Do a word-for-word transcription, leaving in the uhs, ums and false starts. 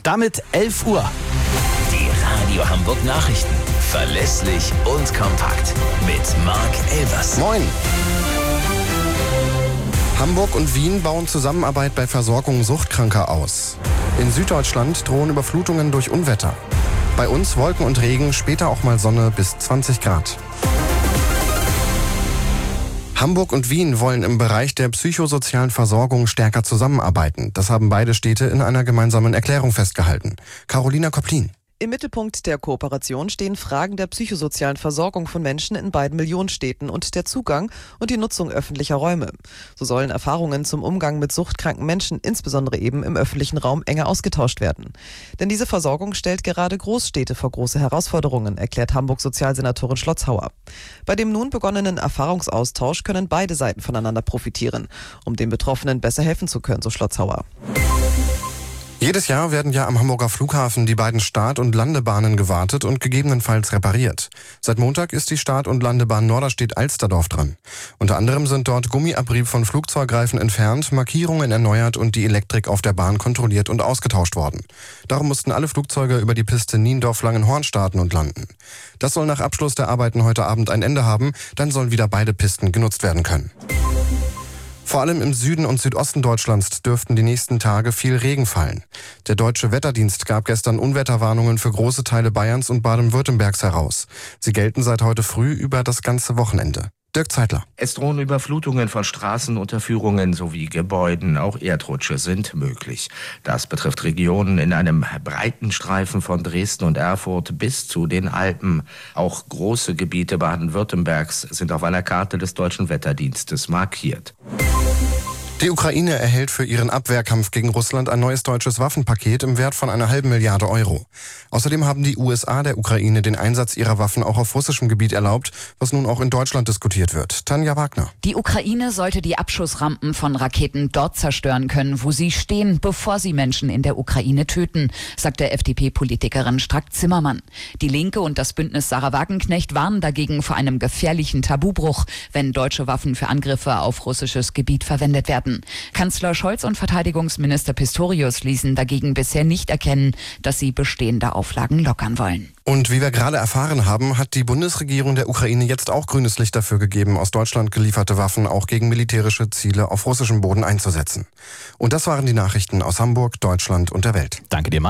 Damit elf Uhr. Die Radio Hamburg Nachrichten. Verlässlich und kompakt. Mit Marc Elvers. Moin. Hamburg und Wien bauen Zusammenarbeit bei Versorgung Suchtkranker aus. In Süddeutschland drohen Überflutungen durch Unwetter. Bei uns Wolken und Regen, später auch mal Sonne bis zwanzig Grad. Hamburg und Wien wollen im Bereich der psychosozialen Versorgung stärker zusammenarbeiten. Das haben beide Städte in einer gemeinsamen Erklärung festgehalten. Carolina Koplin. Im Mittelpunkt der Kooperation stehen Fragen der psychosozialen Versorgung von Menschen in beiden Millionenstädten und der Zugang und die Nutzung öffentlicher Räume. So sollen Erfahrungen zum Umgang mit suchtkranken Menschen, insbesondere eben im öffentlichen Raum, enger ausgetauscht werden. Denn diese Versorgung stellt gerade Großstädte vor große Herausforderungen, erklärt Hamburgs Sozialsenatorin Schlotzhauer. Bei dem nun begonnenen Erfahrungsaustausch können beide Seiten voneinander profitieren, um den Betroffenen besser helfen zu können, so Schlotzhauer. Jedes Jahr werden ja am Hamburger Flughafen die beiden Start- und Landebahnen gewartet und gegebenenfalls repariert. Seit Montag ist die Start- und Landebahn Norderstedt-Alsterdorf dran. Unter anderem sind dort Gummiabrieb von Flugzeugreifen entfernt, Markierungen erneuert und die Elektrik auf der Bahn kontrolliert und ausgetauscht worden. Darum mussten alle Flugzeuge über die Piste Niendorf-Langenhorn starten und landen. Das soll nach Abschluss der Arbeiten heute Abend ein Ende haben, dann sollen wieder beide Pisten genutzt werden können. Vor allem im Süden und Südosten Deutschlands dürften die nächsten Tage viel Regen fallen. Der Deutsche Wetterdienst gab gestern Unwetterwarnungen für große Teile Bayerns und Baden-Württembergs heraus. Sie gelten seit heute früh über das ganze Wochenende. Dirk Zeitler. Es drohen Überflutungen von Straßenunterführungen sowie Gebäuden. Auch Erdrutsche sind möglich. Das betrifft Regionen in einem breiten Streifen von Dresden und Erfurt bis zu den Alpen. Auch große Gebiete Baden-Württembergs sind auf einer Karte des Deutschen Wetterdienstes markiert. Die Ukraine erhält für ihren Abwehrkampf gegen Russland ein neues deutsches Waffenpaket im Wert von einer halben Milliarde Euro. Außerdem haben die U S A der Ukraine den Einsatz ihrer Waffen auch auf russischem Gebiet erlaubt, was nun auch in Deutschland diskutiert wird. Tanja Wagner. Die Ukraine sollte die Abschussrampen von Raketen dort zerstören können, wo sie stehen, bevor sie Menschen in der Ukraine töten, sagte F D P-Politikerin Strack-Zimmermann. Die Linke und das Bündnis Sarah Wagenknecht warnen dagegen vor einem gefährlichen Tabubruch, wenn deutsche Waffen für Angriffe auf russisches Gebiet verwendet werden. Kanzler Scholz und Verteidigungsminister Pistorius ließen dagegen bisher nicht erkennen, dass sie bestehende Auflagen lockern wollen. Und wie wir gerade erfahren haben, hat die Bundesregierung der Ukraine jetzt auch grünes Licht dafür gegeben, aus Deutschland gelieferte Waffen auch gegen militärische Ziele auf russischem Boden einzusetzen. Und das waren die Nachrichten aus Hamburg, Deutschland und der Welt. Danke dir, Marc.